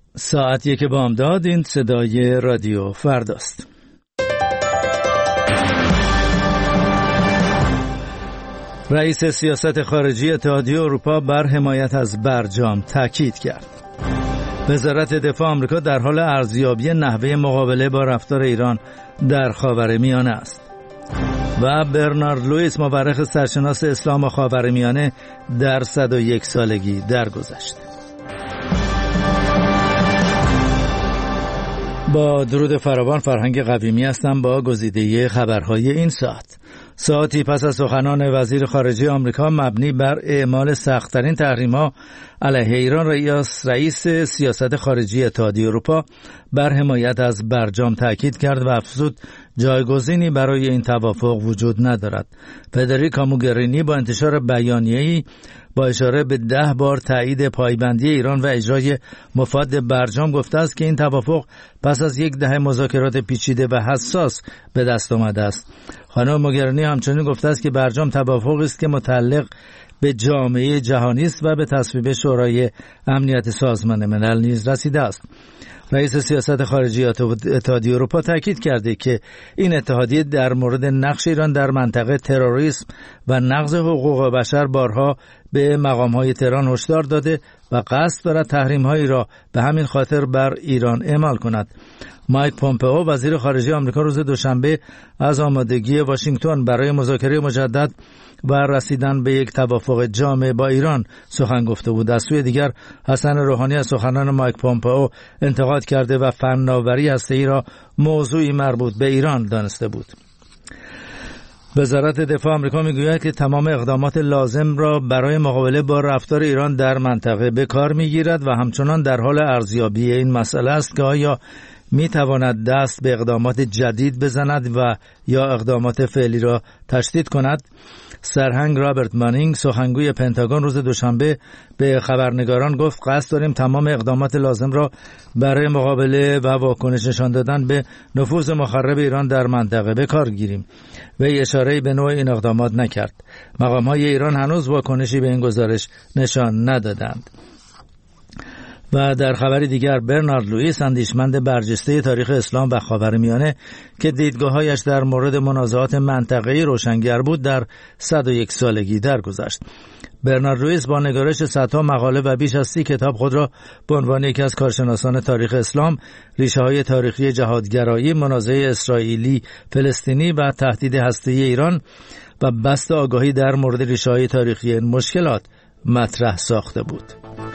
ساعت 1 بامداد. این صدای رادیو فرداست. رئیس سیاست خارجی اتحادیه اروپا بر حمایت از برجام تاکید کرد. وزارت دفاع آمریکا در حال ارزیابی نحوه مقابله با رفتار ایران در خاورمیانه است. و برنارد لوئیس، مورخ سرشناس اسلام و خاورمیانه، در 101 سالگی درگذشت. با درود فراوان، فرهنگ قویمی هستم با گزیده خبرهای این ساعت. ساعتی پس از سخنان وزیر خارجه آمریکا مبنی بر اعمال سخت‌ترین تحریم‌ها علیه ایران، رئیس سیاست خارجی اتحادیه اروپا بر حمایت از برجام تاکید کرد و افزود جایگزینی برای این توافق وجود ندارد. فدریکا موگرینی با انتشار بیانیه‌ای با اشاره به 10 بار تایید پایبندی ایران و اجرای مفاد برجام گفته است که این توافق پس از 10 دهه مذاکرات پیچیده و حساس به دست آمده است. خانم موگرینی همچنین گفته است که برجام توافقی است که متعلق به جامعه جهانی است و به تصویب شورای امنیت سازمان ملل نیز رسیده است. رئیس سیاست خارجی اتحادیه اروپا تاکید کرده که این اتحادیه در مورد نقش ایران در منطقه تروریسم و نقض حقوق بشر بارها به مقام‌های تهران هشدار داده و قصد دارد تحریم‌هایی را به همین خاطر بر ایران اعمال کند. مایک پومپئو، وزیر خارجه آمریکا، روز دوشنبه از آمادگی واشنگتن برای مذاکره مجدد و رسیدن به یک توافق جامع با ایران سخن گفته بود. از سوی دیگر حسن روحانی از سخنان مایک پومپئو انتقاد کرده و فناوری هسته‌ای را موضوعی مربوط به ایران دانسته بود. وزارت دفاع آمریکا میگوید که تمام اقدامات لازم را برای مقابله با رفتار ایران در منطقه به کار میگیرد و همچنان در حال ارزیابی این مسئله است که آیا میتواند دست به اقدامات جدید بزند و یا اقدامات فعلی را تشدید کند. سرهنگ رابرت مانینگ، سخنگوی پنتاگون، روز دوشنبه به خبرنگاران گفت قصد داریم تمام اقدامات لازم را برای مقابله و واکنش نشان دادن به نفوذ مخرب ایران در منطقه به کار گیریم. وی اشاره‌ای به نوع این اقدامات نکرد. مقام‌های ایران هنوز واکنشی به این گزارش نشان ندادند. و در خبری دیگر، برنارد لوئیس، اندیشمند برجسته تاریخ اسلام و خاورمیانه که دیدگاه‌هایش در مورد منازعات منطقه‌ای روشنگر بود، در 101 سالگی درگذشت. برنارد لوئیس با نگارش صدها مقاله و بیش از 30 کتاب خود را به عنوان یکی از کارشناسان تاریخ اسلام، ریشه‌های تاریخی جهادگرایی، منازعه اسرائیلی فلسطینی و تهدید هسته‌ای ایران و بسط آگاهی در مورد ریشه‌های تاریخی این مشکلات مطرح ساخته بود.